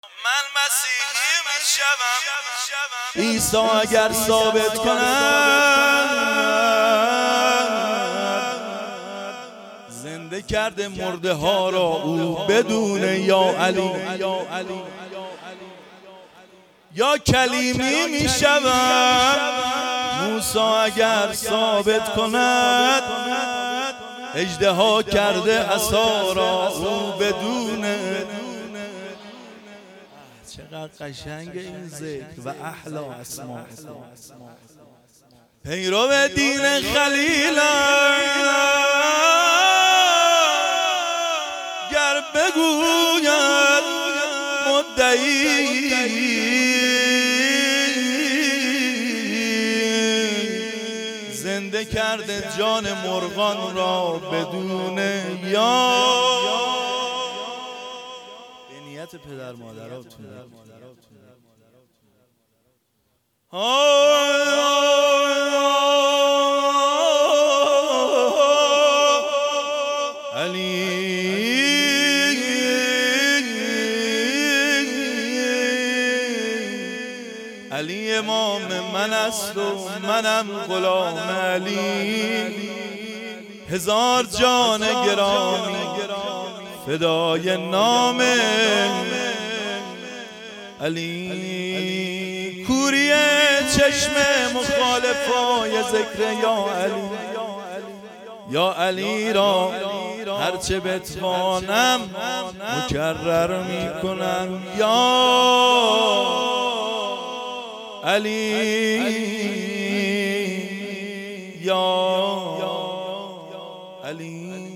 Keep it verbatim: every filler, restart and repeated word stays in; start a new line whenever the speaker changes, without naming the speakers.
من مسیحی میشوم
عیسی اگر ثابت کند زنده کرده مرده ها را او بدون یا علی یا کلیمی میشوم. موسی اگر ثابت کند اژدها کرده عصا را او بدون. چقدر قشنگ این ذکر و احلا اسماء. پیرو دین خلیل گر بگوید مدعی زنده کرده جان مرغان را بدون یا. به پدر مادراتون علی علی امام من است و منم غلام علی. هزار جان گرامی فدای نام علی. کوری چشم مخالفای ذکر یا علی یا علی را هرچه بتوانم مکرر میکنم یا علی یا علی.